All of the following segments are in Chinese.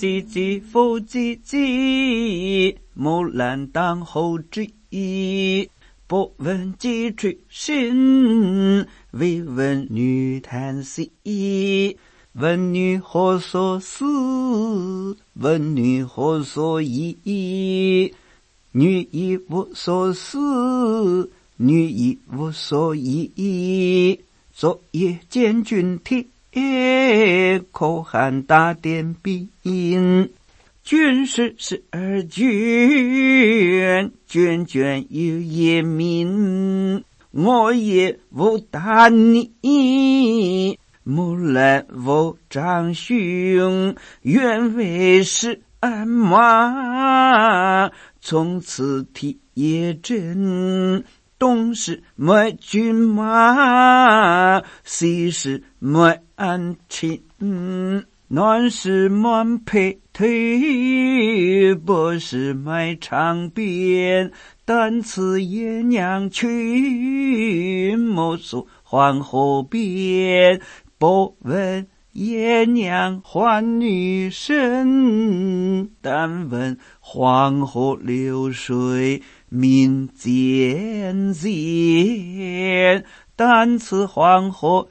唧唧复唧唧，木兰当后之意。不问鸡吹心，未闻女叹息。问女何所思？问女何所忆？女亦无所思，女亦无所忆。昨夜见君帖，口含大典笔印。卷是12卷，卷卷有夜明。我也无答你，木兰无长兄，愿为是鞍马。从此体也真，东是莫骏马，西是莫安亲。南是莫配腿，北是莫长鞭。但此爷娘去，莫诉黄河边。不问爷娘还女身，但问黄河流水民间间。但此黄河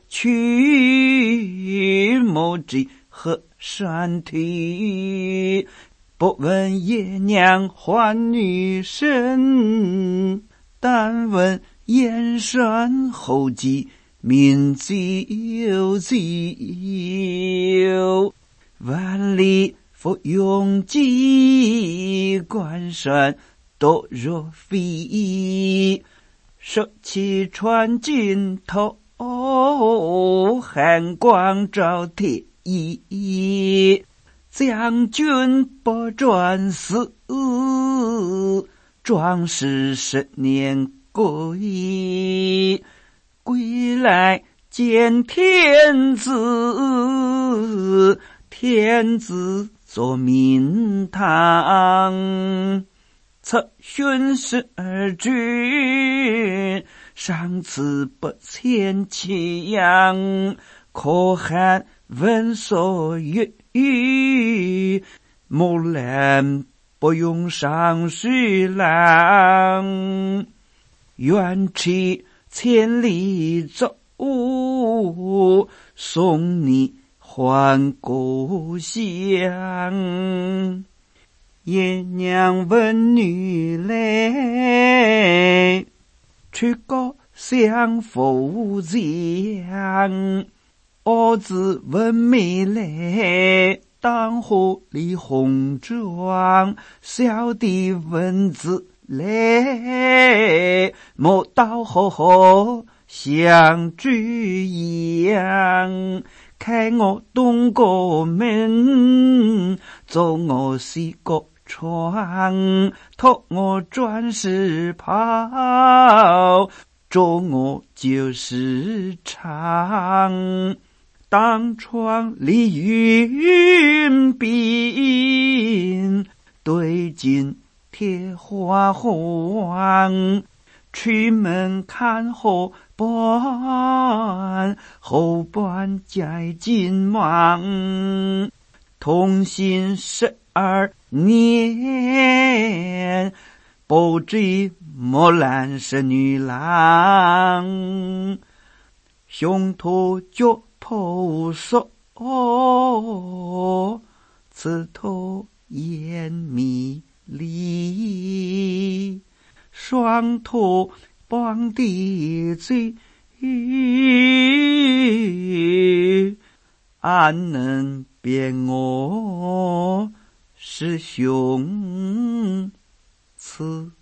去，莫知河山体。不问爷娘还女身，但问燕山后继民久久。万里赴拥挤，关山多若飞。手起穿金头，寒光照铁衣。将军不转死，壮士10年归。归来见天子，天子坐明堂。策勋12军，上次不迁其阳。可汗闻所欲，木兰不用上水郎。愿驰千里走，送你还故乡。爷娘问女来，去故乡复将。儿子问妹来，当何理红妆？小弟问子来，莫道何相聚样。开我东国门，走我西国窗。脱我转世袍，着我旧时裳。当窗理云鬓，对镜贴花黄。出门看后半，后半在今忙。同行12年，不知木兰是女郎。胸脯脚婆娑，此头眼迷离。双头绑的嘴，安能辨我是兄此？